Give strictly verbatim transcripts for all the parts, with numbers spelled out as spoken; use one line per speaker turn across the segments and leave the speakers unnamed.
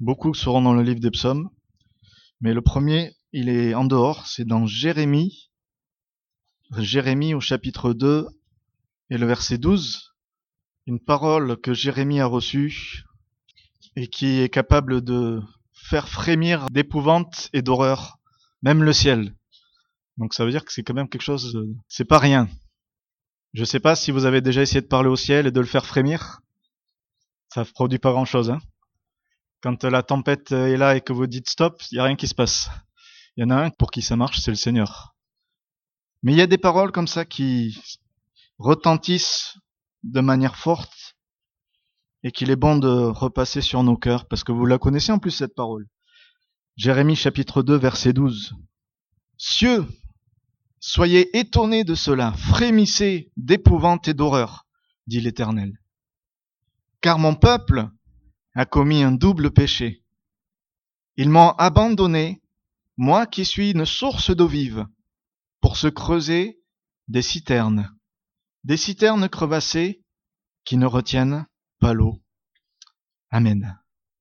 Beaucoup seront dans le livre des psaumes, mais le premier, il est en dehors, c'est dans Jérémie, Jérémie au chapitre deux et le verset douze, une parole que Jérémie a reçue et qui est capable de faire frémir d'épouvante et d'horreur, même le ciel. Donc ça veut dire que c'est quand même quelque chose, c'est pas rien. Je sais pas si vous avez déjà essayé de parler au ciel et de le faire frémir. Ça produit pas grand chose, hein. Quand la tempête est là et que vous dites stop, il y a rien qui se passe. Il y en a un pour qui ça marche, c'est le Seigneur. Mais il y a des paroles comme ça qui retentissent de manière forte et qu'il est bon de repasser sur nos cœurs parce que vous la connaissez en plus cette parole. Jérémie chapitre deux verset douze. Cieux, soyez étonnés de cela, frémissez d'épouvante et d'horreur, dit l'Éternel. Car mon peuple a commis un double péché. Ils m'ont abandonné, moi qui suis une source d'eau vive, pour se creuser des citernes, des citernes crevassées qui ne retiennent pas l'eau. Amen.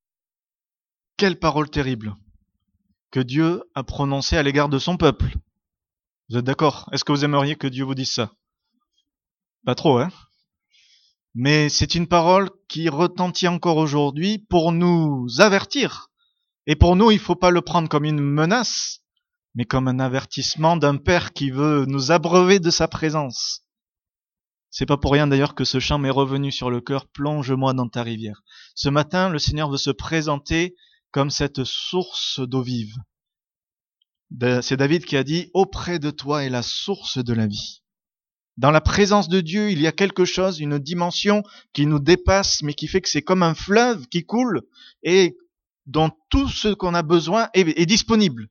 Quelle parole terrible que Dieu a prononcée à l'égard de son peuple. Vous êtes d'accord? Est-ce que vous aimeriez que Dieu vous dise ça? Pas trop, hein? Mais c'est une parole qui retentit encore aujourd'hui pour nous avertir. Et pour nous, il ne faut pas le prendre comme une menace, mais comme un avertissement d'un Père qui veut nous abreuver de sa présence. C'est pas pour rien d'ailleurs que ce chant m'est revenu sur le cœur, plonge-moi dans ta rivière. Ce matin, le Seigneur veut se présenter comme cette source d'eau vive. C'est David qui a dit « Auprès de toi est la source de la vie ». Dans la présence de Dieu, il y a quelque chose, une dimension qui nous dépasse, mais qui fait que c'est comme un fleuve qui coule et dont tout ce qu'on a besoin est, est disponible.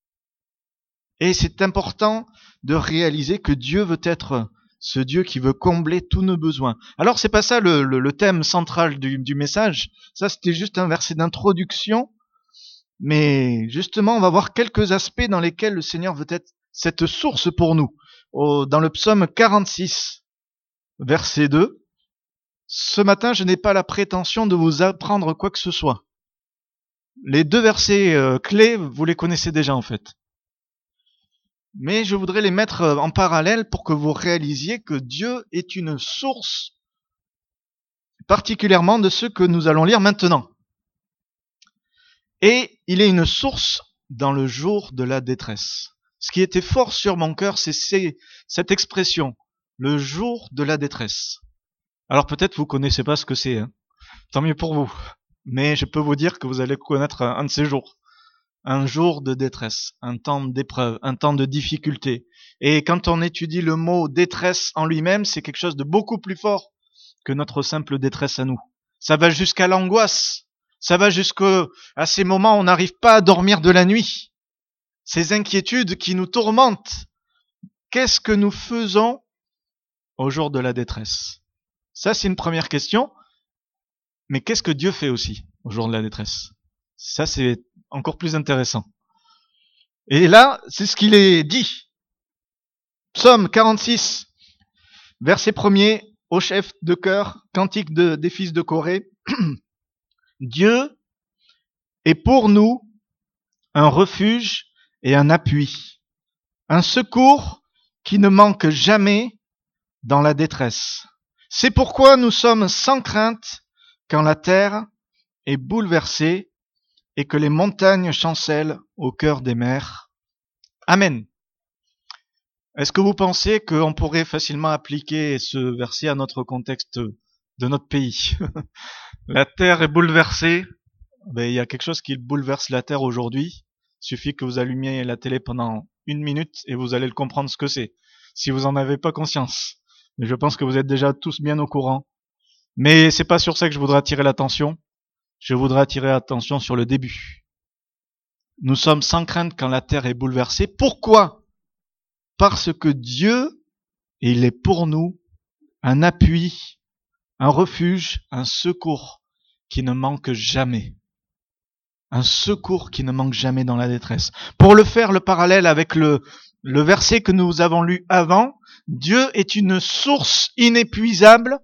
Et c'est important de réaliser que Dieu veut être ce Dieu qui veut combler tous nos besoins. Alors c'est pas ça le, le, le thème central du, du message, ça c'était juste un verset d'introduction, mais justement on va voir quelques aspects dans lesquels le Seigneur veut être cette source pour nous. Dans le psaume quarante-six, verset deux, « Ce matin, je n'ai pas la prétention de vous apprendre quoi que ce soit. » Les deux versets euh, clés, vous les connaissez déjà en fait. Mais je voudrais les mettre en parallèle pour que vous réalisiez que Dieu est une source, particulièrement de ce que nous allons lire maintenant. Et il est une source dans le jour de la détresse. Ce qui était fort sur mon cœur, c'est cette expression, le jour de la détresse. Alors peut-être vous connaissez pas ce que c'est, hein. Tant mieux pour vous. Mais je peux vous dire que vous allez connaître un de ces jours. Un jour de détresse, un temps d'épreuve, un temps de difficulté. Et quand on étudie le mot détresse en lui-même, c'est quelque chose de beaucoup plus fort que notre simple détresse à nous. Ça va jusqu'à l'angoisse. Ça va jusqu'à ces moments où on n'arrive pas à dormir de la nuit. Ces inquiétudes qui nous tourmentent. Qu'est-ce que nous faisons au jour de la détresse? Ça, c'est une première question. Mais qu'est-ce que Dieu fait aussi au jour de la détresse? Ça, c'est encore plus intéressant. Et là, c'est ce qu'il est dit. Psaume quarante-six, verset premier, au chef de chœur, cantique de, des fils de Corée. Dieu est pour nous un refuge et un appui, un secours qui ne manque jamais dans la détresse. C'est pourquoi nous sommes sans crainte quand la terre est bouleversée et que les montagnes chancellent au cœur des mers. Amen. Est-ce que vous pensez qu'on pourrait facilement appliquer ce verset à notre contexte de notre pays? La terre est bouleversée. Ben, il y a quelque chose qui bouleverse la terre aujourd'hui. Il suffit que vous allumiez la télé pendant une minute et vous allez le comprendre ce que c'est, si vous en avez pas conscience. Mais je pense que vous êtes déjà tous bien au courant. Mais c'est pas sur ça que je voudrais attirer l'attention. Je voudrais attirer l'attention sur le début. Nous sommes sans crainte quand la terre est bouleversée. Pourquoi? Parce que Dieu, il est pour nous un appui, un refuge, un secours qui ne manque jamais. Un secours qui ne manque jamais dans la détresse. Pour le faire le parallèle avec le, le verset que nous avons lu avant, Dieu est une source inépuisable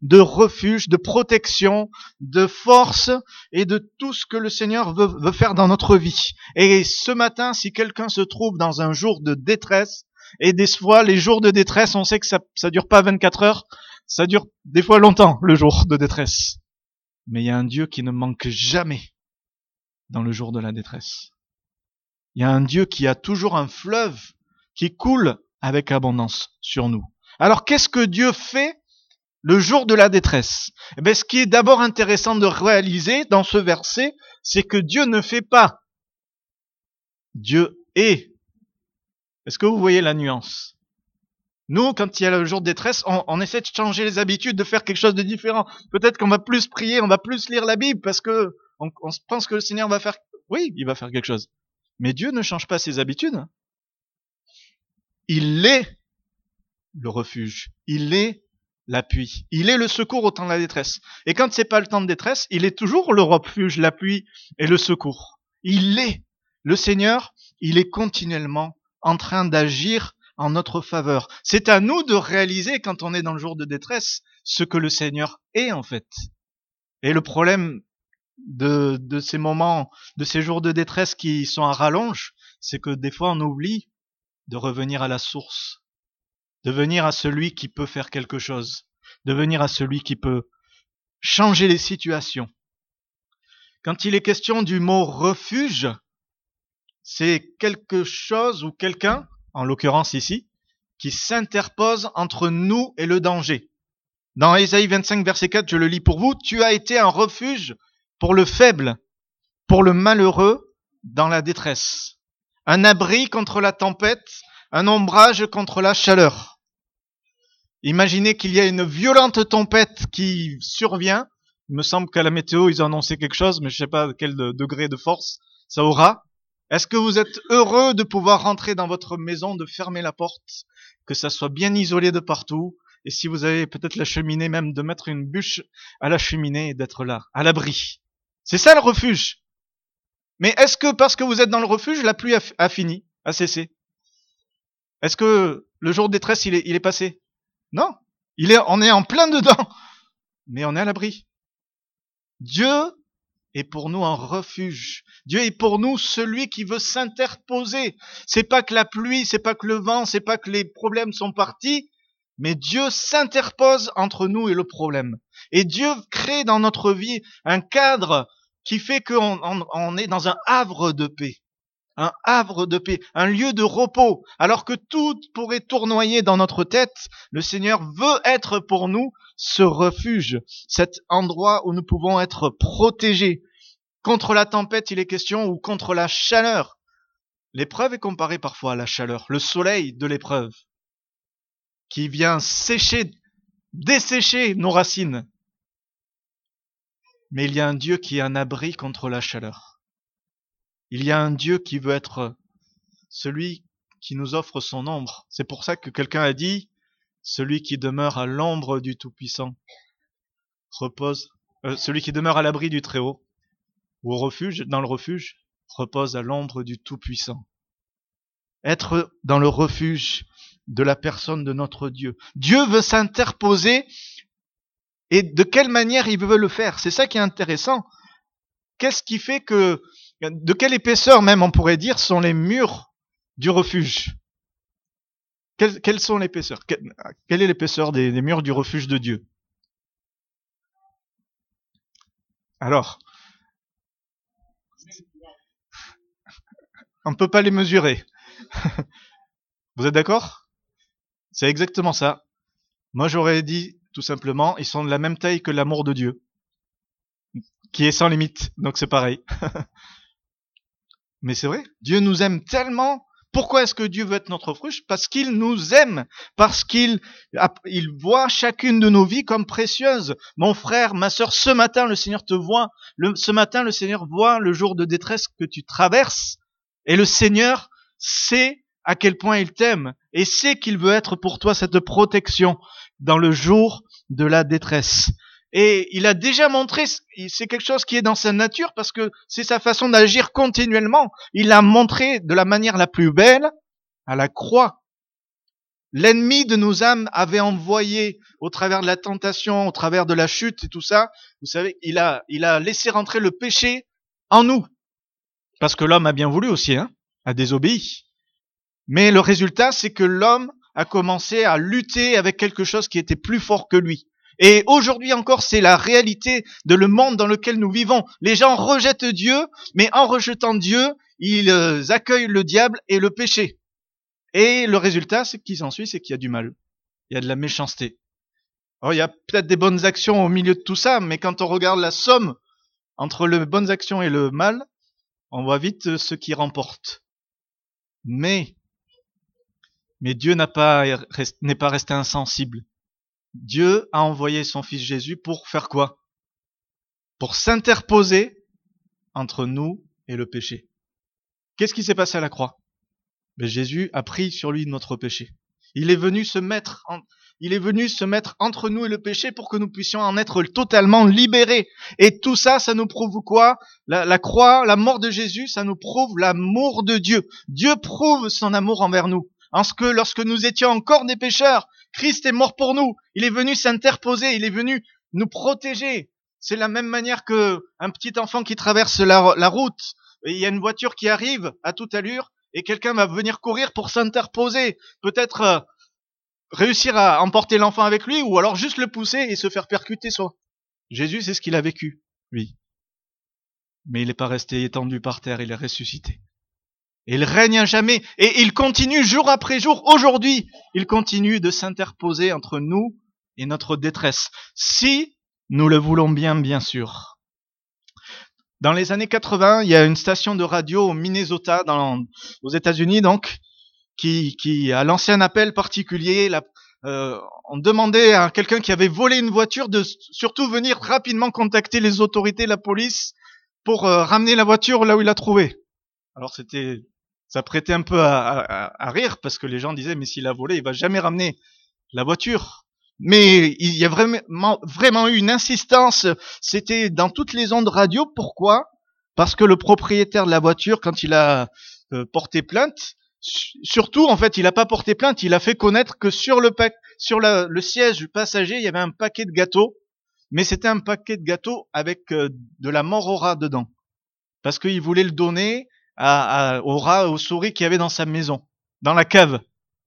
de refuge, de protection, de force et de tout ce que le Seigneur veut, veut faire dans notre vie. Et ce matin, si quelqu'un se trouve dans un jour de détresse, et des fois, les jours de détresse, on sait que ça, ça dure pas vingt-quatre heures, ça dure des fois longtemps, le jour de détresse. Mais il y a un Dieu qui ne manque jamais dans le jour de la détresse. Il y a un Dieu qui a toujours un fleuve qui coule avec abondance sur nous. Alors qu'est-ce que Dieu fait le jour de la détresse? Eh bien, ce qui est d'abord intéressant de réaliser dans ce verset, c'est que Dieu ne fait pas. Dieu est. Est-ce que vous voyez la nuance? Nous, quand il y a le jour de détresse, on, on essaie de changer les habitudes, de faire quelque chose de différent. Peut-être qu'on va plus prier, on va plus lire la Bible parce que on, on pense que le Seigneur va faire... Oui, il va faire quelque chose. Mais Dieu ne change pas ses habitudes. Il est le refuge. Il est l'appui. Il est le secours au temps de la détresse. Et quand c'est pas le temps de détresse, il est toujours le refuge, l'appui et le secours. Il est. Le Seigneur, il est continuellement en train d'agir en notre faveur. C'est à nous de réaliser, quand on est dans le jour de détresse, ce que le Seigneur est en fait. Et le problème de, de ces moments, de ces jours de détresse qui sont à rallonge, c'est que des fois on oublie de revenir à la source, de venir à celui qui peut faire quelque chose, de venir à celui qui peut changer les situations. Quand il est question du mot refuge, c'est quelque chose ou quelqu'un, en l'occurrence ici, qui s'interpose entre nous et le danger. Dans Ésaïe vingt-cinq, verset quatre, je le lis pour vous, « Tu as été un refuge pour le faible, pour le malheureux dans la détresse, un abri contre la tempête, un ombrage contre la chaleur. » Imaginez qu'il y a une violente tempête qui survient. Il me semble qu'à la météo, ils ont annoncé quelque chose, mais je ne sais pas quel degré de force ça aura. Est-ce que vous êtes heureux de pouvoir rentrer dans votre maison, de fermer la porte, que ça soit bien isolé de partout, et si vous avez peut-être la cheminée, même de mettre une bûche à la cheminée et d'être là, à l'abri. C'est ça le refuge. Mais est-ce que parce que vous êtes dans le refuge, la pluie a, a fini, a cessé? Est-ce que le jour de détresse, il est, il est passé? Non. Il est, on est en plein dedans. Mais on est à l'abri. Dieu est pour nous un refuge. Dieu est pour nous celui qui veut s'interposer. C'est pas que la pluie, c'est pas que le vent, c'est pas que les problèmes sont partis, mais Dieu s'interpose entre nous et le problème. Et Dieu crée dans notre vie un cadre qui fait qu'on on, on est dans un havre de paix. Un havre de paix, un lieu de repos. Alors que tout pourrait tournoyer dans notre tête, le Seigneur veut être pour nous ce refuge, cet endroit où nous pouvons être protégés. Contre la tempête, il est question, ou contre la chaleur. L'épreuve est comparée parfois à la chaleur, le soleil de l'épreuve, qui vient sécher, dessécher nos racines. Mais il y a un Dieu qui est un abri contre la chaleur. Il y a un Dieu qui veut être celui qui nous offre son ombre. C'est pour ça que quelqu'un a dit, celui qui demeure à l'ombre du Tout-Puissant repose, euh, celui qui demeure à l'abri du Très-Haut, ou au refuge, dans le refuge, repose à l'ombre du Tout-Puissant. Être dans le refuge de la personne de notre Dieu. Dieu veut s'interposer, et de quelle manière il veut le faire? C'est ça qui est intéressant. Qu'est-ce qui fait que, de quelle épaisseur même on pourrait dire sont les murs du refuge? Quelles, quelles sont l'épaisseur? Quelle, quelle est l'épaisseur des, des murs du refuge de Dieu? Alors, on ne peut pas les mesurer. Vous êtes d'accord? C'est exactement ça. Moi j'aurais dit tout simplement, ils sont de la même taille que l'amour de Dieu, qui est sans limite, donc c'est pareil. Mais c'est vrai, Dieu nous aime tellement. Pourquoi est-ce que Dieu veut être notre refuge? Parce qu'il nous aime, parce qu'il il voit chacune de nos vies comme précieuses. Mon frère, ma sœur, ce matin, le Seigneur te voit. Le, ce matin, le Seigneur voit le jour de détresse que tu traverses. Et le Seigneur sait à quel point il t'aime et sait qu'il veut être pour toi cette protection dans le jour de la détresse. Et il a déjà montré, c'est quelque chose qui est dans sa nature parce que c'est sa façon d'agir continuellement. Il l'a montré de la manière la plus belle à la croix. l'ennemi de nos âmes avait envoyé au travers de la tentation, au travers de la chute et tout ça, vous savez, il a, il a laissé rentrer le péché en nous. Parce que l'homme a bien voulu aussi, hein, a désobéi. Mais le résultat, c'est que l'homme a commencé à lutter avec quelque chose qui était plus fort que lui. Et aujourd'hui encore, c'est la réalité de le monde dans lequel nous vivons. Les gens rejettent Dieu, mais en rejetant Dieu, ils accueillent le diable et le péché. Et le résultat, c'est qu'il s'ensuit, c'est qu'il y a du mal. Il y a de la méchanceté. Alors, il y a peut-être des bonnes actions au milieu de tout ça, mais quand on regarde la somme entre les bonnes actions et le mal, on voit vite ce qui remporte. Mais, mais Dieu n'a pas, n'est pas resté insensible. Dieu a envoyé son fils Jésus pour faire quoi? Pour s'interposer entre nous et le péché. Qu'est-ce qui s'est passé à la croix? Mais Jésus a pris sur lui notre péché. Il est venu se mettre, en, il est venu se mettre entre nous et le péché pour que nous puissions en être totalement libérés. Et tout ça, ça nous prouve quoi? La, la croix, la mort de Jésus, ça nous prouve l'amour de Dieu. Dieu prouve son amour envers nous. En ce que lorsque nous étions encore des pécheurs, Christ est mort pour nous. Il est venu s'interposer, il est venu nous protéger. C'est la même manière que un petit enfant qui traverse la, la route. Et il y a une voiture qui arrive à toute allure et quelqu'un va venir courir pour s'interposer. Peut-être euh, réussir à emporter l'enfant avec lui ou alors juste le pousser et se faire percuter soi. Jésus, c'est ce qu'il a vécu, lui. Mais il n'est pas resté étendu par terre, il est ressuscité. Et il règne à jamais. Et il continue jour après jour. Aujourd'hui, il continue de s'interposer entre nous et notre détresse. Si nous le voulons bien, bien sûr. Dans les années quatre-vingts, il y a une station de radio au Minnesota, dans, aux États-Unis, donc, qui, qui a lancé un appel particulier. La, euh, on demandait à quelqu'un qui avait volé une voiture de surtout venir rapidement contacter les autorités, la police, pour euh, ramener la voiture là où il l'a trouvée. Alors c'était, ça prêtait un peu à, à, à rire parce que les gens disaient mais s'il a volé, il va jamais ramener la voiture. Mais il y a vraiment, vraiment eu une insistance. C'était dans toutes les ondes radio. Pourquoi? Parce que le propriétaire de la voiture, quand il a euh, porté plainte, surtout en fait, il a pas porté plainte, il a fait connaître que sur le pa- sur la, le siège du passager, il y avait un paquet de gâteaux, mais c'était un paquet de gâteaux avec euh, de la mort au rat dedans, parce qu'il voulait le donner à, à, au rat, aux souris qu'il y avait dans sa maison, dans la cave.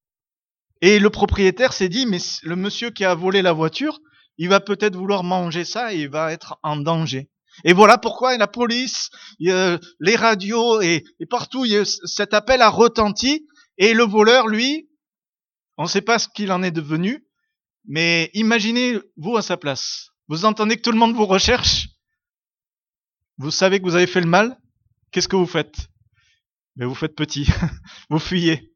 Et le propriétaire s'est dit, mais le monsieur qui a volé la voiture, il va peut-être vouloir manger ça et il va être en danger. Et voilà pourquoi la police, les radios et, et partout, cet appel a retenti. Et le voleur, lui, on ne sait pas ce qu'il en est devenu, mais imaginez-vous à sa place. Vous entendez que tout le monde vous recherche. Vous savez que vous avez fait le mal. Qu'est-ce que vous faites? Mais vous faites petit. Vous fuyez.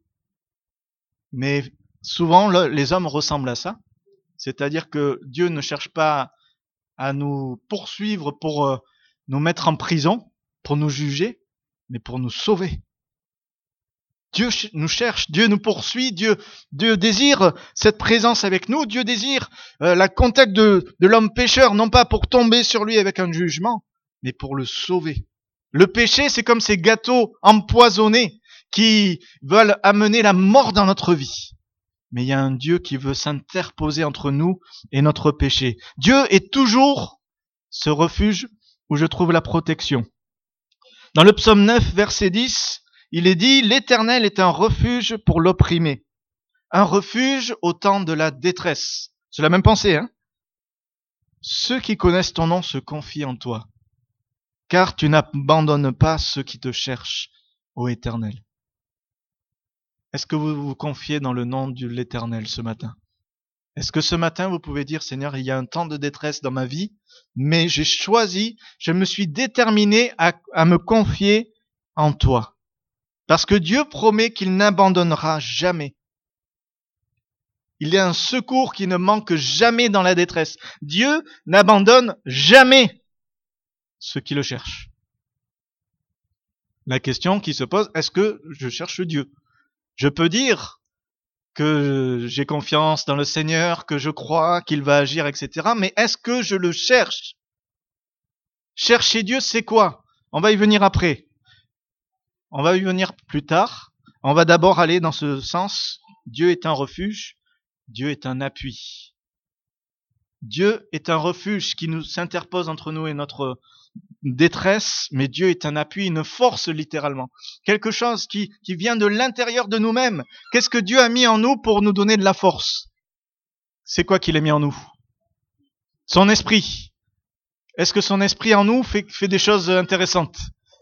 Mais souvent, les hommes ressemblent à ça. C'est-à-dire que Dieu ne cherche pas à nous poursuivre pour euh, nous mettre en prison, pour nous juger, mais pour nous sauver. Dieu ch- nous cherche, Dieu nous poursuit, Dieu, Dieu désire cette présence avec nous, Dieu désire euh, la contact de, de l'homme pécheur, non pas pour tomber sur lui avec un jugement, mais pour le sauver. Le péché, c'est comme ces gâteaux empoisonnés qui veulent amener la mort dans notre vie. Mais il y a un Dieu qui veut s'interposer entre nous et notre péché. Dieu est toujours ce refuge où je trouve la protection. Dans le psaume neuf, verset dix, il est dit « L'Éternel est un refuge pour l'opprimé, un refuge au temps de la détresse. » C'est la même pensée, hein? Ceux qui connaissent ton nom se confient en toi, car tu n'abandonnes pas ceux qui te cherchent, ô Éternel. Est-ce que vous vous confiez dans le nom de l'Éternel ce matin? Est-ce que ce matin vous pouvez dire, Seigneur, il y a un temps de détresse dans ma vie, mais j'ai choisi, je me suis déterminé à, à me confier en toi. Parce que Dieu promet qu'il n'abandonnera jamais. Il y a un secours qui ne manque jamais dans la détresse. Dieu n'abandonne jamais ceux qui le cherchent. La question qui se pose, est-ce que je cherche Dieu? Je peux dire que j'ai confiance dans le Seigneur, que je crois qu'il va agir, et cetera. Mais est-ce que je le cherche? Chercher Dieu, c'est quoi? On va y venir après. On va y venir plus tard. On va d'abord aller dans ce sens Dieu est un refuge, Dieu est un appui. Dieu est un refuge qui nous s'interpose entre nous et notre détresse, mais Dieu est un appui, une force littéralement. Quelque chose qui, qui vient de l'intérieur de nous-mêmes. Qu'est-ce que Dieu a mis en nous pour nous donner de la force? C'est quoi qu'il a mis en nous? Son esprit. Est-ce que son esprit en nous fait, fait des choses intéressantes?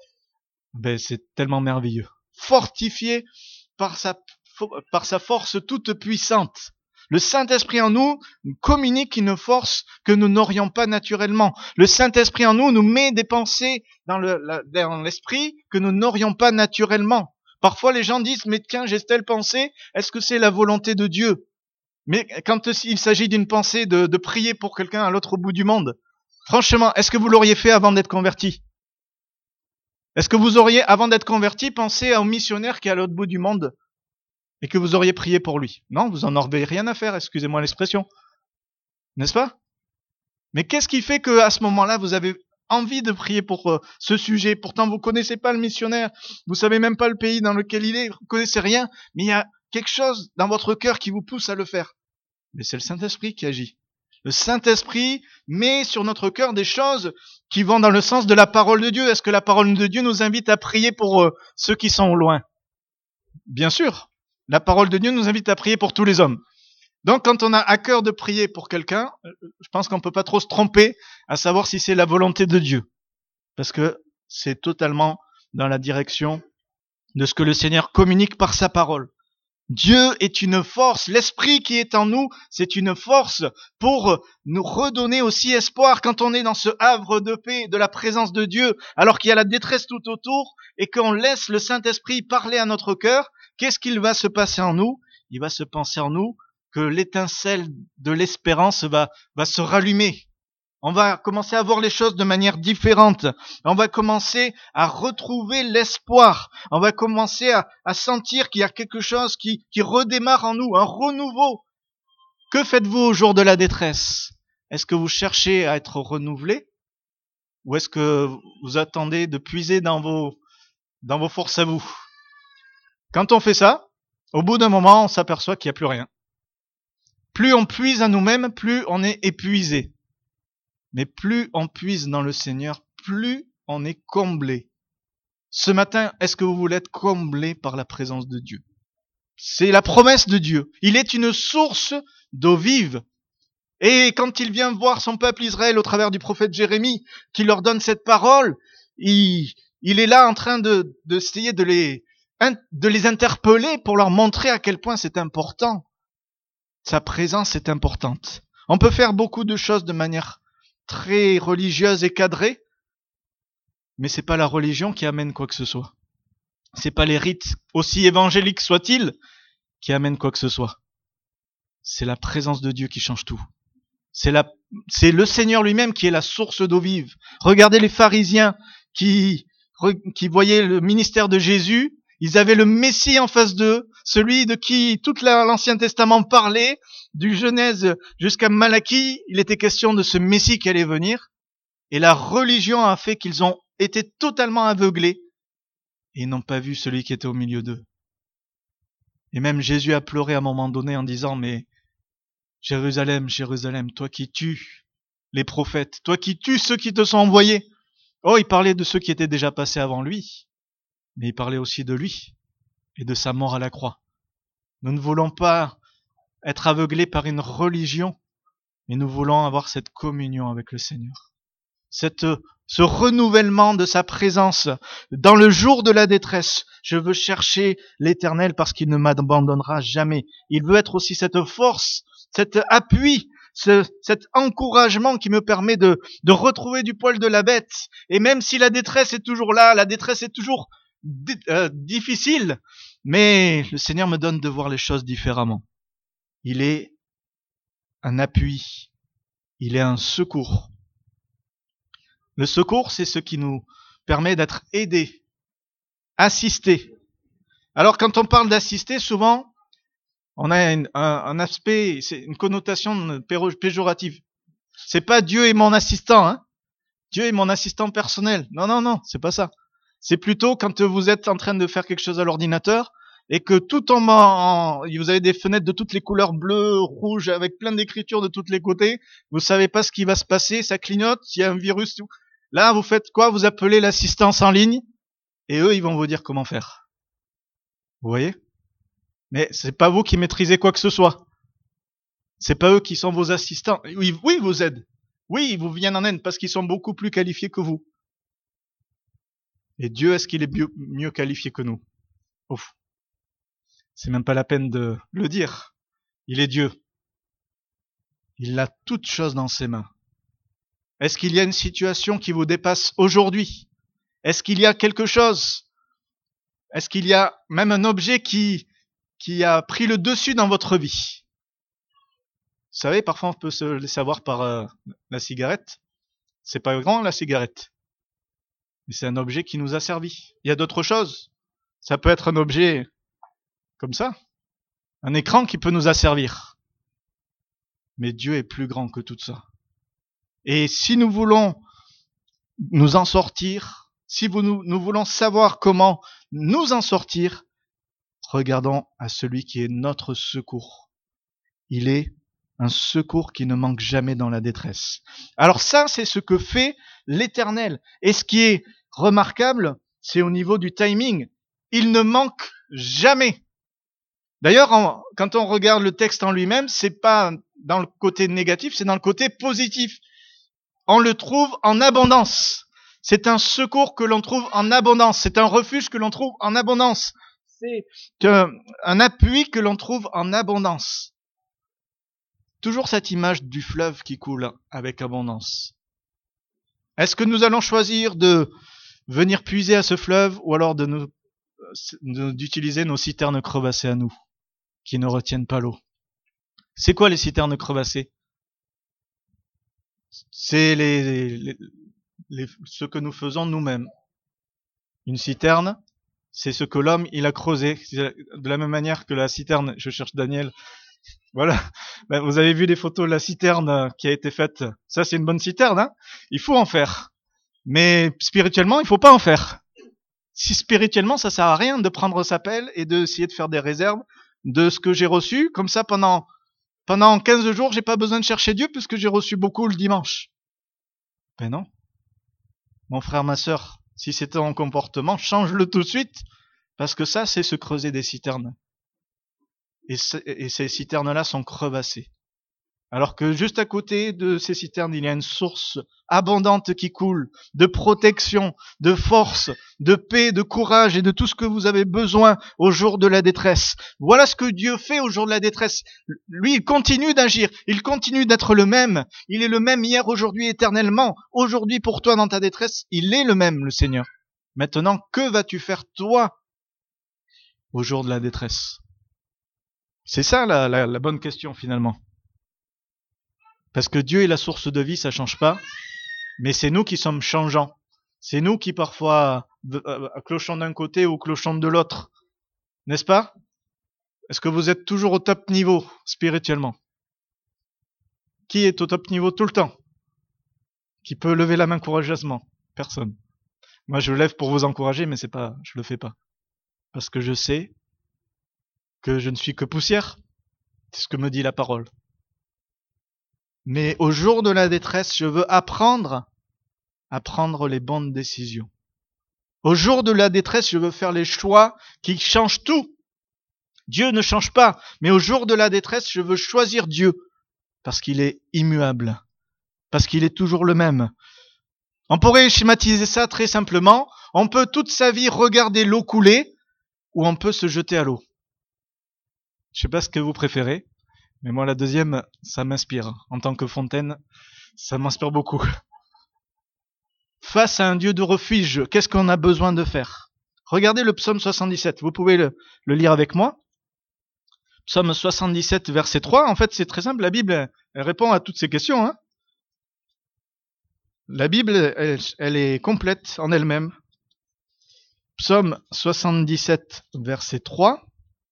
Ben, c'est tellement merveilleux. Fortifié par sa, par sa force toute puissante. Le Saint-Esprit en nous communique une force que nous n'aurions pas naturellement. Le Saint-Esprit en nous nous met des pensées dans, le, la, dans l'esprit que nous n'aurions pas naturellement. Parfois les gens disent, mais tiens, j'ai telle pensée, est-ce que c'est la volonté de Dieu? Mais quand il s'agit d'une pensée de, de prier pour quelqu'un à l'autre bout du monde, franchement, est-ce que vous l'auriez fait avant d'être converti? Est-ce que vous auriez, avant d'être converti, pensé au missionnaire qui est à l'autre bout du monde et que vous auriez prié pour lui? Non, vous en auriez rien à faire, excusez-moi l'expression. N'est-ce pas? Mais qu'est-ce qui fait que à ce moment-là, vous avez envie de prier pour euh, ce sujet? Pourtant, vous connaissez pas le missionnaire, vous savez même pas le pays dans lequel il est, vous connaissez rien, mais il y a quelque chose dans votre cœur qui vous pousse à le faire. Mais c'est le Saint-Esprit qui agit. Le Saint-Esprit met sur notre cœur des choses qui vont dans le sens de la parole de Dieu. Est-ce que la parole de Dieu nous invite à prier pour euh, ceux qui sont au loin? Bien sûr. La parole de Dieu nous invite à prier pour tous les hommes. Donc, quand on a à cœur de prier pour quelqu'un, je pense qu'on ne peut pas trop se tromper à savoir si c'est la volonté de Dieu. Parce que c'est totalement dans la direction de ce que le Seigneur communique par sa parole. Dieu est une force. L'esprit qui est en nous, c'est une force pour nous redonner aussi espoir quand on est dans ce havre de paix, de la présence de Dieu, alors qu'il y a la détresse tout autour et qu'on laisse le Saint-Esprit parler à notre cœur. Qu'est-ce qu'il va se passer en nous? Il va se passer en nous que l'étincelle de l'espérance va, va se rallumer. On va commencer à voir les choses de manière différente. On va commencer à retrouver l'espoir. On va commencer à, à sentir qu'il y a quelque chose qui, qui redémarre en nous, un renouveau. Que faites-vous au jour de la détresse? Est-ce que vous cherchez à être renouvelé? Ou est-ce que vous attendez de puiser dans vos, dans vos forces à vous? Quand on fait ça, au bout d'un moment, on s'aperçoit qu'il n'y a plus rien. Plus on puise à nous-mêmes, plus on est épuisé. Mais plus on puise dans le Seigneur, plus on est comblé. Ce matin, est-ce que vous voulez être comblé par la présence de Dieu? C'est la promesse de Dieu. Il est une source d'eau vive. Et quand il vient voir son peuple Israël au travers du prophète Jérémie, qui leur donne cette parole, il, il est là en train de, d'essayer de les, de les interpeller pour leur montrer à quel point c'est important. Sa présence est importante. On peut faire beaucoup de choses de manière très religieuse et cadrée, mais c'est pas la religion qui amène quoi que ce soit. C'est pas les rites, aussi évangéliques soient-ils, qui amènent quoi que ce soit. C'est la présence de Dieu qui change tout. C'est la, c'est le Seigneur lui-même qui est la source d'eau vive. Regardez les pharisiens qui, qui voyaient le ministère de Jésus. Ils avaient le Messie en face d'eux, celui de qui tout l'Ancien Testament parlait, du Genèse jusqu'à Malachie, il était question de ce Messie qui allait venir. Et la religion a fait qu'ils ont été totalement aveuglés et n'ont pas vu celui qui était au milieu d'eux. Et même Jésus a pleuré à un moment donné en disant, mais Jérusalem, Jérusalem, toi qui tues les prophètes, toi qui tues ceux qui te sont envoyés. Oh, il parlait de ceux qui étaient déjà passés avant lui. Mais il parlait aussi de lui et de sa mort à la croix. Nous ne voulons pas être aveuglés par une religion, mais nous voulons avoir cette communion avec le Seigneur. Cette, ce renouvellement de sa présence dans le jour de la détresse. Je veux chercher l'Éternel parce qu'il ne m'abandonnera jamais. Il veut être aussi cette force, cet appui, ce, cet encouragement qui me permet de, de retrouver du poil de la bête. Et même si la détresse est toujours là, la détresse est toujours Euh, difficile, mais le Seigneur me donne de voir les choses différemment. Il est un appui, il est un secours. Le secours, c'est ce qui nous permet d'être aidés, assistés. Alors quand on parle d'assister, souvent, on a un, un, un aspect, c'est une connotation péjorative. C'est pas Dieu est mon assistant, hein. Dieu est mon assistant personnel. Non, non, non, c'est pas ça. C'est plutôt quand vous êtes en train de faire quelque chose à l'ordinateur et que tout tombe en, en- vous avez des fenêtres de toutes les couleurs bleues, rouges, avec plein d'écritures de tous les côtés, vous savez pas ce qui va se passer, ça clignote, il y a un virus, tout. Là, vous faites quoi? Vous appelez l'assistance en ligne, et eux, ils vont vous dire comment faire. Vous voyez? Mais c'est pas vous qui maîtrisez quoi que ce soit. C'est pas eux qui sont vos assistants. Oui, oui, ils vous aident. Oui, ils vous viennent en aide parce qu'ils sont beaucoup plus qualifiés que vous. Et Dieu, est-ce qu'il est mieux, mieux qualifié que nous? Ouf. C'est même pas la peine de le dire. Il est Dieu. Il a toutes choses dans ses mains. Est-ce qu'il y a une situation qui vous dépasse aujourd'hui? Est-ce qu'il y a quelque chose? Est-ce qu'il y a même un objet qui, qui a pris le dessus dans votre vie? Vous savez, parfois on peut se le savoir par euh, la cigarette. C'est pas grand la cigarette. Mais c'est un objet qui nous a servi. Il y a d'autres choses. Ça peut être un objet comme ça. Un écran qui peut nous asservir. Mais Dieu est plus grand que tout ça. Et si nous voulons nous en sortir, si vous, nous, nous voulons savoir comment nous en sortir, regardons à celui qui est notre secours. Il est un secours qui ne manque jamais dans la détresse. Alors ça, c'est ce que fait l'Éternel. Et ce qui est remarquable, c'est au niveau du timing. Il ne manque jamais. D'ailleurs, en, quand on regarde le texte en lui-même, c'est pas dans le côté négatif, c'est dans le côté positif. On le trouve en abondance. C'est un secours que l'on trouve en abondance. C'est un refuge que l'on trouve en abondance. C'est un, un appui que l'on trouve en abondance. Toujours cette image du fleuve qui coule avec abondance. Est-ce que nous allons choisir de venir puiser à ce fleuve ou alors de nous, de, d'utiliser nos citernes crevassées à nous, qui ne retiennent pas l'eau? C'est quoi les citernes crevassées? C'est les, les, les, ce que nous faisons nous-mêmes. Une citerne, c'est ce que l'homme il a creusé. De la même manière que la citerne, je cherche Daniel. Voilà. Ben, vous avez vu les photos de la citerne qui a été faite. Ça, c'est une bonne citerne, hein. Il faut en faire. Mais spirituellement, il faut pas en faire. Si spirituellement, ça sert à rien de prendre sa pelle et d'essayer de faire des réserves de ce que j'ai reçu. Comme ça, pendant, pendant quinze jours, j'ai pas besoin de chercher Dieu puisque j'ai reçu beaucoup le dimanche. Ben non. Mon frère, ma sœur, si c'est ton comportement, change-le tout de suite. Parce que ça, c'est se creuser des citernes. Et, et ces citernes-là sont crevassées. Alors que juste à côté de ces citernes, il y a une source abondante qui coule, de protection, de force, de paix, de courage et de tout ce que vous avez besoin au jour de la détresse. Voilà ce que Dieu fait au jour de la détresse. Lui, il continue d'agir, il continue d'être le même. Il est le même hier, aujourd'hui, éternellement. Aujourd'hui, pour toi, dans ta détresse, il est le même, le Seigneur. Maintenant, que vas-tu faire, toi, au jour de la détresse? C'est ça la, la, la bonne question, finalement. Parce que Dieu est la source de vie, ça change pas. Mais c'est nous qui sommes changeants. C'est nous qui parfois euh, clochons d'un côté ou clochons de l'autre. N'est-ce pas? Est-ce que vous êtes toujours au top niveau spirituellement? Qui est au top niveau tout le temps? Qui peut lever la main courageusement? Personne. Moi, je lève pour vous encourager, mais c'est pas, je le fais pas. Parce que je sais que je ne suis que poussière. C'est ce que me dit la parole. Mais au jour de la détresse, je veux apprendre à prendre les bonnes décisions. Au jour de la détresse, je veux faire les choix qui changent tout. Dieu ne change pas, mais au jour de la détresse, je veux choisir Dieu parce qu'il est immuable, parce qu'il est toujours le même. On pourrait schématiser ça très simplement. On peut toute sa vie regarder l'eau couler ou on peut se jeter à l'eau. Je sais pas ce que vous préférez. Mais moi, la deuxième, ça m'inspire. En tant que fontaine, ça m'inspire beaucoup. Face à un Dieu de refuge, qu'est-ce qu'on a besoin de faire? Regardez le psaume soixante-dix-sept. Vous pouvez le, le lire avec moi. Psaume soixante-dix-sept, verset trois. En fait, c'est très simple. La Bible, elle, elle répond à toutes ces questions. Hein. La Bible, elle, elle est complète en elle-même. Psaume soixante-dix-sept, verset trois.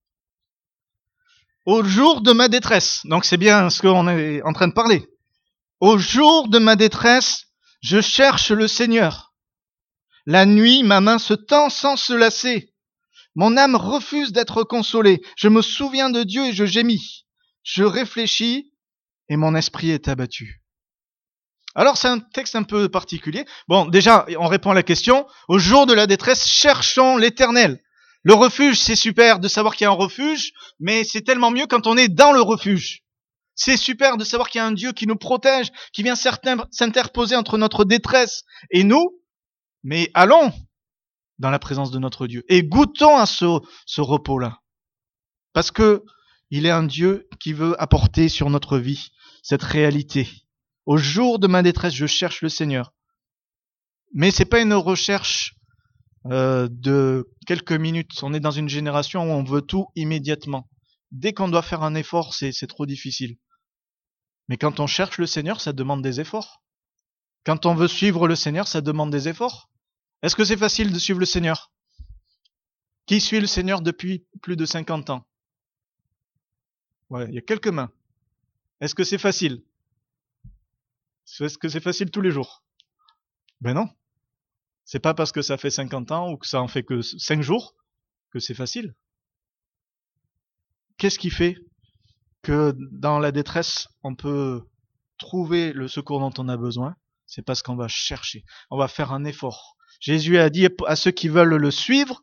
Au jour de ma détresse, donc c'est bien ce qu'on est en train de parler. Au jour de ma détresse, je cherche le Seigneur. La nuit, ma main se tend sans se lasser. Mon âme refuse d'être consolée. Je me souviens de Dieu et je gémis. Je réfléchis et mon esprit est abattu. Alors c'est un texte un peu particulier. Bon, déjà, on répond à la question. Au jour de la détresse, cherchons l'Éternel. Le refuge, c'est super de savoir qu'il y a un refuge, mais c'est tellement mieux quand on est dans le refuge. C'est super de savoir qu'il y a un Dieu qui nous protège, qui vient s'interposer entre notre détresse et nous, mais allons dans la présence de notre Dieu et goûtons à ce, ce repos-là. Parce que il est un Dieu qui veut apporter sur notre vie cette réalité. Au jour de ma détresse, je cherche le Seigneur. Mais c'est pas une recherche euh, de quelques minutes. On est dans une génération où on veut tout immédiatement. Dès qu'on doit faire un effort, c'est, c'est trop difficile. Mais quand on cherche le Seigneur, ça demande des efforts. Quand on veut suivre le Seigneur, ça demande des efforts. Est-ce que c'est facile de suivre le Seigneur? Qui suit le Seigneur depuis plus de cinquante ans? Ouais, il y a quelques mains. Est-ce que c'est facile? Est-ce que c'est facile tous les jours? Ben non. C'est pas parce que ça fait cinquante ans ou que ça en fait que cinq jours que c'est facile. Qu'est-ce qui fait que dans la détresse, on peut trouver le secours dont on a besoin? C'est parce qu'on va chercher. On va faire un effort. Jésus a dit à ceux qui veulent le suivre,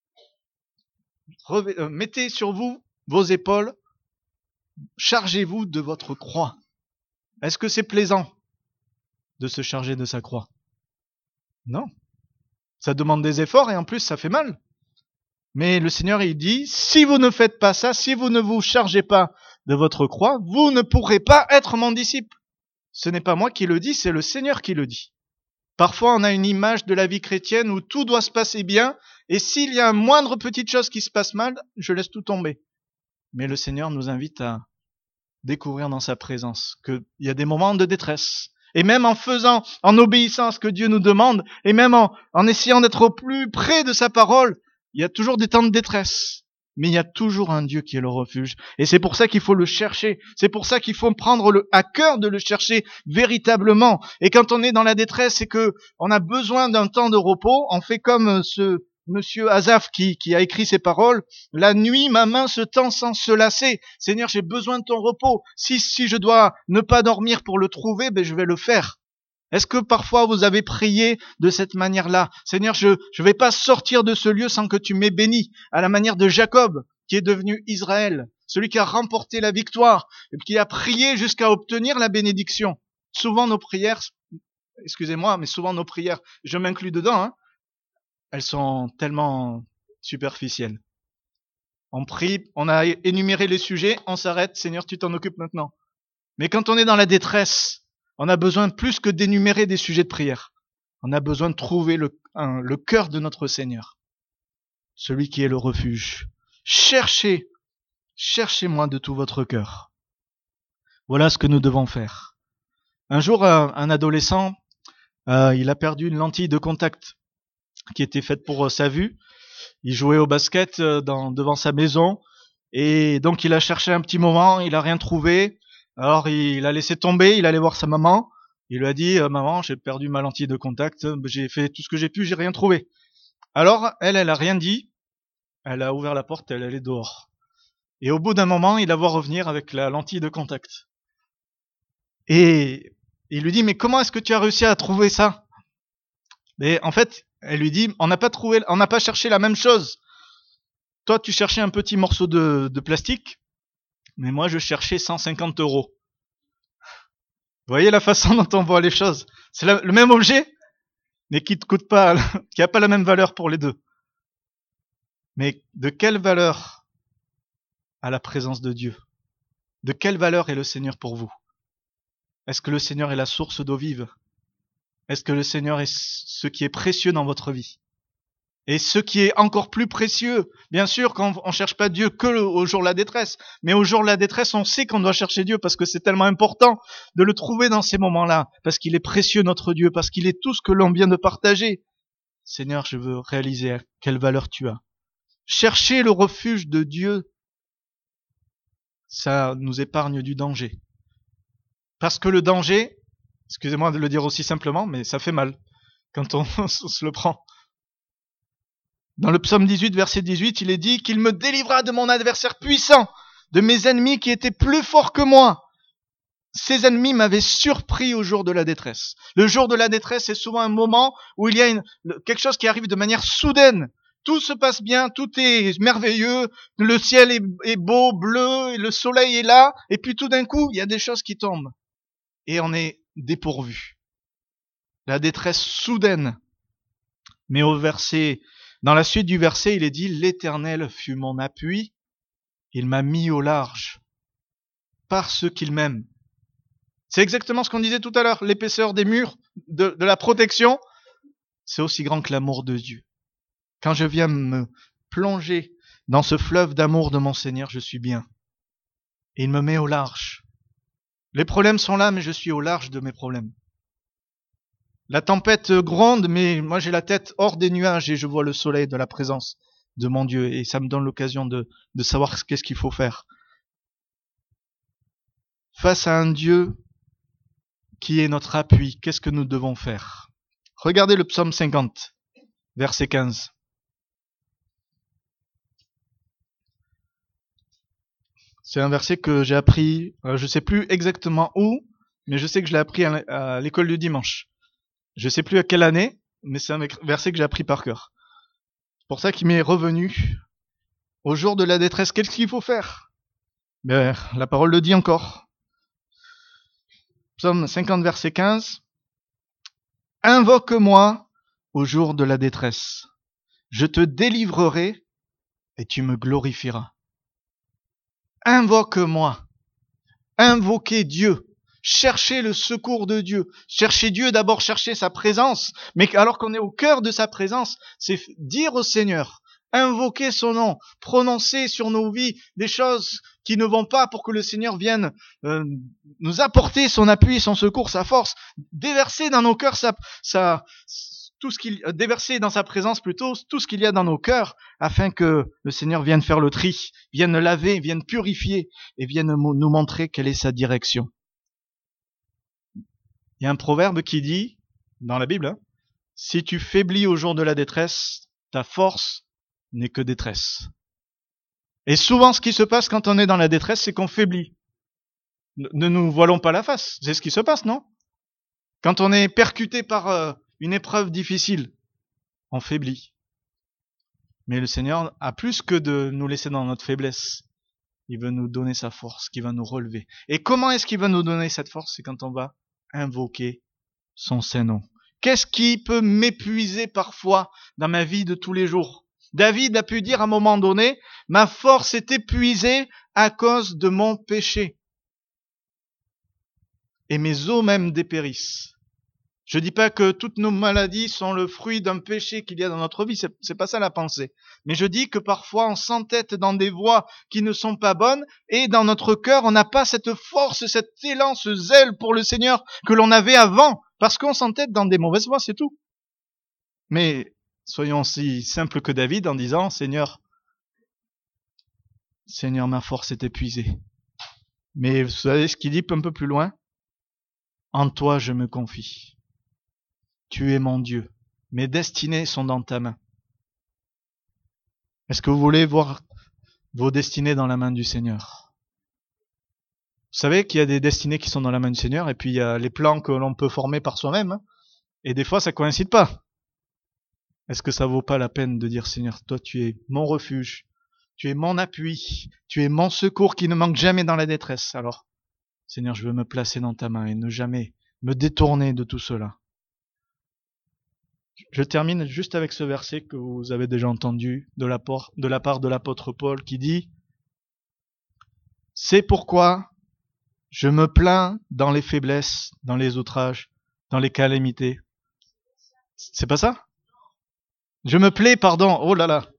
mettez sur vous vos épaules, chargez-vous de votre croix. Est-ce que c'est plaisant de se charger de sa croix? Non. Ça demande des efforts et en plus ça fait mal. Mais le Seigneur il dit, si vous ne faites pas ça, si vous ne vous chargez pas de votre croix, vous ne pourrez pas être mon disciple. Ce n'est pas moi qui le dis, c'est le Seigneur qui le dit. Parfois on a une image de la vie chrétienne où tout doit se passer bien et s'il y a une moindre petite chose qui se passe mal, je laisse tout tomber. Mais le Seigneur nous invite à découvrir dans sa présence qu'il y a des moments de détresse. Et même en faisant, en obéissant à ce que Dieu nous demande, et même en, en essayant d'être au plus près de sa parole, il y a toujours des temps de détresse. Mais il y a toujours un Dieu qui est le refuge. Et c'est pour ça qu'il faut le chercher. C'est pour ça qu'il faut prendre le, à cœur de le chercher véritablement. Et quand on est dans la détresse et que on a besoin d'un temps de repos, on fait comme ce Monsieur Asaph qui, qui a écrit ces paroles. La nuit, ma main se tend sans se lasser. Seigneur, j'ai besoin de ton repos. Si, si je dois ne pas dormir pour le trouver, ben je vais le faire. Est-ce que parfois vous avez prié de cette manière-là? Seigneur, je ne vais pas sortir de ce lieu sans que tu m'aies béni, à la manière de Jacob, qui est devenu Israël, celui qui a remporté la victoire, et qui a prié jusqu'à obtenir la bénédiction. Souvent nos prières, excusez-moi, mais souvent nos prières, je m'inclus dedans, hein, elles sont tellement superficielles. On prie, on a énuméré les sujets, on s'arrête, Seigneur, tu t'en occupes maintenant. Mais quand on est dans la détresse, on a besoin plus que d'énumérer des sujets de prière. On a besoin de trouver le, un, le cœur de notre Seigneur, celui qui est le refuge. Cherchez, cherchez-moi de tout votre cœur. Voilà ce que nous devons faire. Un jour, un, un adolescent, euh, il a perdu une lentille de contact qui était faite pour euh, sa vue. Il jouait au basket euh, dans, devant sa maison et donc il a cherché un petit moment, il a rien trouvé. Alors il a laissé tomber, il allait voir sa maman. Il lui a dit euh, maman, j'ai perdu ma lentille de contact, j'ai fait tout ce que j'ai pu, j'ai rien trouvé. Alors elle, elle a rien dit. Elle a ouvert la porte, elle allait dehors. Et au bout d'un moment, il la voit revenir avec la lentille de contact. Et il lui dit mais comment est-ce que tu as réussi à trouver ça? Et en fait, elle lui dit on n'a pas trouvé, on n'a pas cherché la même chose. Toi, tu cherchais un petit morceau de, de plastique. Mais moi, je cherchais cent cinquante euros. Vous voyez la façon dont on voit les choses? C'est la, le même objet, mais qui ne coûte pas, qui n'a pas la même valeur pour les deux. Mais de quelle valeur a la présence de Dieu? De quelle valeur est le Seigneur pour vous? Est-ce que le Seigneur est la source d'eau vive? Est-ce que le Seigneur est ce qui est précieux dans votre vie? Et ce qui est encore plus précieux, bien sûr qu'on ne cherche pas Dieu que au jour de la détresse, mais au jour de la détresse, on sait qu'on doit chercher Dieu parce que c'est tellement important de le trouver dans ces moments-là, parce qu'il est précieux notre Dieu, parce qu'il est tout ce que l'on vient de partager. Seigneur, je veux réaliser quelle valeur tu as. Chercher le refuge de Dieu, ça nous épargne du danger. Parce que le danger, excusez-moi de le dire aussi simplement, mais ça fait mal quand on, on se le prend. Dans le psaume dix-huit, verset dix-huit, il est dit qu'il me délivra de mon adversaire puissant, de mes ennemis qui étaient plus forts que moi. Ces ennemis m'avaient surpris au jour de la détresse. Le jour de la détresse, c'est souvent un moment où il y a une, quelque chose qui arrive de manière soudaine. Tout se passe bien, tout est merveilleux, le ciel est, est beau, bleu, et le soleil est là, et puis tout d'un coup, il y a des choses qui tombent. Et on est dépourvu. La détresse soudaine. Mais au verset, dans la suite du verset, il est dit, l'Éternel fut mon appui, il m'a mis au large, parce qu'il m'aime. C'est exactement ce qu'on disait tout à l'heure, l'épaisseur des murs, de, de la protection, c'est aussi grand que l'amour de Dieu. Quand je viens me plonger dans ce fleuve d'amour de mon Seigneur, je suis bien. Et il me met au large. Les problèmes sont là, mais je suis au large de mes problèmes. La tempête gronde, mais moi j'ai la tête hors des nuages et je vois le soleil de la présence de mon Dieu. Et ça me donne l'occasion de, de savoir qu'est-ce qu'il faut faire. Face à un Dieu qui est notre appui, qu'est-ce que nous devons faire? Regardez le psaume cinquante, verset quinze. C'est un verset que j'ai appris, euh, je ne sais plus exactement où, mais je sais que je l'ai appris à l'école du dimanche. Je ne sais plus à quelle année, mais c'est un verset que j'ai appris par cœur. C'est pour ça qu'il m'est revenu. Au jour de la détresse, qu'est-ce qu'il faut faire? Ben, la parole le dit encore. Psaume cinquante, verset quinze. Invoque-moi au jour de la détresse. Je te délivrerai et tu me glorifieras. Invoque-moi. Invoquez Dieu. Cherchez le secours de Dieu. Cherchez Dieu, d'abord chercher sa présence. Mais alors qu'on est au cœur de sa présence, c'est dire au Seigneur, invoquer son nom, prononcer sur nos vies des choses qui ne vont pas pour que le Seigneur vienne euh, nous apporter son appui, son secours, sa force, déverser dans nos cœurs sa, sa, tout ce qu'il, déverser dans sa présence plutôt tout ce qu'il y a dans nos cœurs, afin que le Seigneur vienne faire le tri, vienne laver, vienne purifier et vienne nous montrer quelle est sa direction. Il y a un proverbe qui dit, dans la Bible, hein, si tu faiblis au jour de la détresse, ta force n'est que détresse. Et souvent, ce qui se passe quand on est dans la détresse, c'est qu'on faiblit. Ne nous voilons pas la face. C'est ce qui se passe, non? Quand on est percuté par euh, une épreuve difficile, on faiblit. Mais le Seigneur a plus que de nous laisser dans notre faiblesse. Il veut nous donner sa force, qui va nous relever. Et comment est-ce qu'il va nous donner cette force? C'est quand on va invoquer son Saint-Nom. Qu'est-ce qui peut m'épuiser parfois dans ma vie de tous les jours? David a pu dire à un moment donné, ma force est épuisée à cause de mon péché. Et mes os même dépérissent. Je dis pas que toutes nos maladies sont le fruit d'un péché qu'il y a dans notre vie, c'est, c'est pas ça la pensée. Mais je dis que parfois on s'entête dans des voies qui ne sont pas bonnes et dans notre cœur on n'a pas cette force, cet élan, ce zèle pour le Seigneur que l'on avait avant, parce qu'on s'entête dans des mauvaises voies, c'est tout. Mais soyons aussi simples que David en disant, Seigneur, Seigneur, ma force est épuisée. Mais vous savez ce qu'il dit un peu plus loin? En toi je me confie. Tu es mon Dieu. Mes destinées sont dans ta main. Est-ce que vous voulez voir vos destinées dans la main du Seigneur? Vous savez qu'il y a des destinées qui sont dans la main du Seigneur et puis il y a les plans que l'on peut former par soi-même. Et des fois, ça coïncide pas. Est-ce que ça vaut pas la peine de dire, Seigneur, toi tu es mon refuge, tu es mon appui, tu es mon secours qui ne manque jamais dans la détresse. Alors, Seigneur, je veux me placer dans ta main et ne jamais me détourner de tout cela. Je termine juste avec ce verset que vous avez déjà entendu de la, por- de la part de l'apôtre Paul qui dit « C'est pourquoi je me plains dans les faiblesses, dans les outrages, dans les calamités. » C'est pas ça? Je me plais, pardon, oh là là.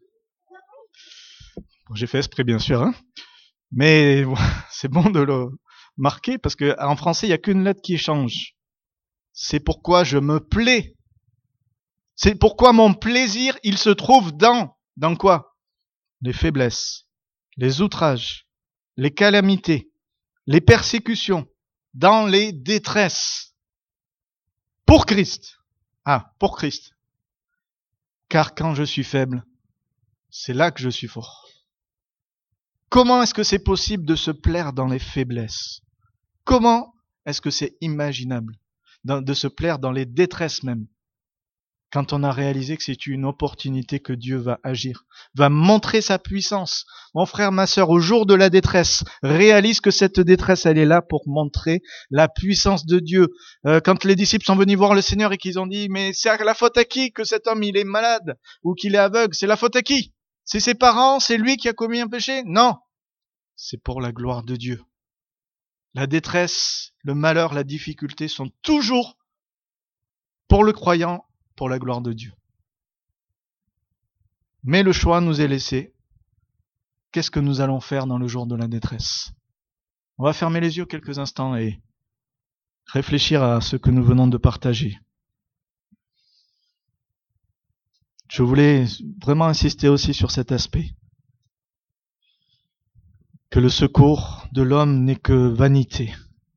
Bon, j'ai fait esprit bien sûr, hein. Mais c'est bon de le marquer parce qu'en français il n'y a qu'une lettre qui change. C'est pourquoi je me plais. C'est pourquoi mon plaisir, il se trouve dans, dans quoi? Les faiblesses, les outrages, les calamités, les persécutions, dans les détresses. Pour Christ. Ah, pour Christ. Car quand je suis faible, c'est là que je suis fort. Comment est-ce que c'est possible de se plaire dans les faiblesses? Comment est-ce que c'est imaginable de se plaire dans les détresses même? Quand on a réalisé que c'est une opportunité que Dieu va agir, va montrer sa puissance. Mon frère, ma sœur, au jour de la détresse, réalise que cette détresse, elle est là pour montrer la puissance de Dieu. Euh, quand les disciples sont venus voir le Seigneur et qu'ils ont dit, mais c'est la faute à qui que cet homme il est malade ou qu'il est aveugle? C'est la faute à qui? C'est ses parents? C'est lui qui a commis un péché? Non, c'est pour la gloire de Dieu. La détresse, le malheur, la difficulté sont toujours pour le croyant, pour la gloire de Dieu. Mais le choix nous est laissé. Qu'est-ce que nous allons faire dans le jour de la détresse? On va fermer les yeux quelques instants et réfléchir à ce que nous venons de partager. Je voulais vraiment insister aussi sur cet aspect. Que le secours de l'homme n'est que vanité.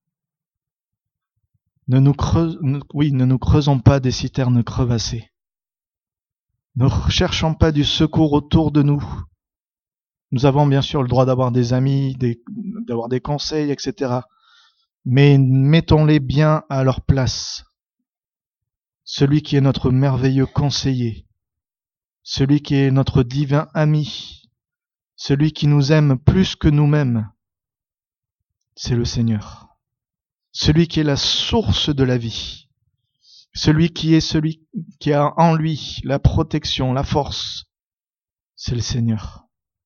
Ne nous creuse, oui, ne nous creusons pas des citernes crevassées. Ne recherchons pas du secours autour de nous. Nous avons bien sûr le droit d'avoir des amis, des, d'avoir des conseils, et cetera. Mais mettons-les bien à leur place. Celui qui est notre merveilleux conseiller, celui qui est notre divin ami, celui qui nous aime plus que nous-mêmes, c'est le Seigneur. Celui qui est la source de la vie, celui qui est celui qui a en lui la protection, la force, c'est le Seigneur.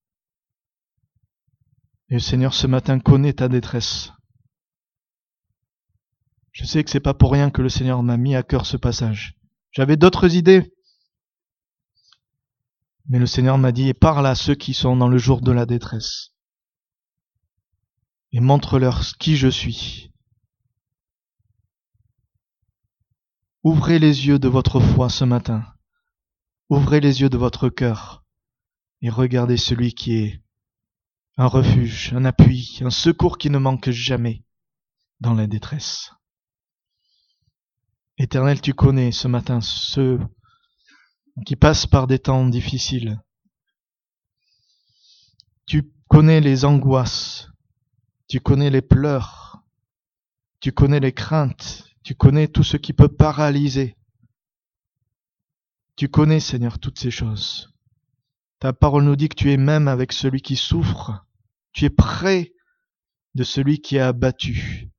Et le Seigneur ce matin connaît ta détresse. Je sais que c'est pas pour rien que le Seigneur m'a mis à cœur ce passage. J'avais d'autres idées, mais le Seigneur m'a dit, parle à ceux qui sont dans le jour de la détresse et montre-leur qui je suis. Ouvrez les yeux de votre foi ce matin. Ouvrez les yeux de votre cœur et regardez celui qui est un refuge, un appui, un secours qui ne manque jamais dans la détresse. Éternel, tu connais ce matin ceux qui passent par des temps difficiles. Tu connais les angoisses, tu connais les pleurs, tu connais les craintes, tu connais tout ce qui peut paralyser. Tu connais, Seigneur, toutes ces choses. Ta parole nous dit que tu es même avec celui qui souffre. Tu es près de celui qui est abattu.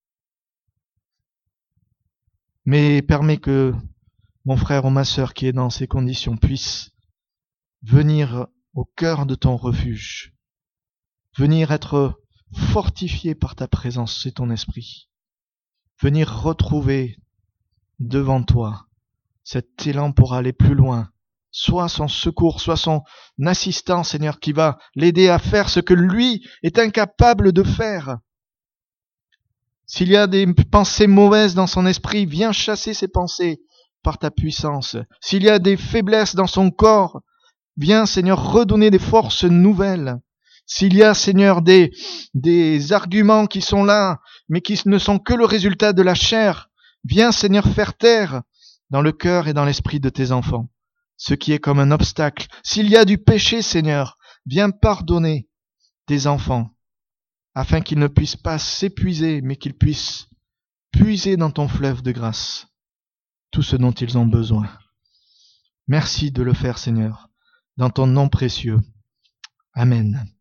Mais permets que mon frère ou ma sœur qui est dans ces conditions puisse venir au cœur de ton refuge, venir être fortifié par ta présence et ton esprit, venir retrouver devant toi cet élan pour aller plus loin, soit son secours, soit son assistant, Seigneur, qui va l'aider à faire ce que lui est incapable de faire. S'il y a des pensées mauvaises dans son esprit, viens chasser ces pensées par ta puissance. S'il y a des faiblesses dans son corps, viens, Seigneur, redonner des forces nouvelles. S'il y a, Seigneur, des, des arguments qui sont là, mais qui ne sont que le résultat de la chair, viens, Seigneur, faire taire dans le cœur et dans l'esprit de tes enfants ce qui est comme un obstacle. S'il y a du péché, Seigneur, viens pardonner tes enfants, afin qu'ils ne puissent pas s'épuiser, mais qu'ils puissent puiser dans ton fleuve de grâce tout ce dont ils ont besoin. Merci de le faire, Seigneur, dans ton nom précieux. Amen.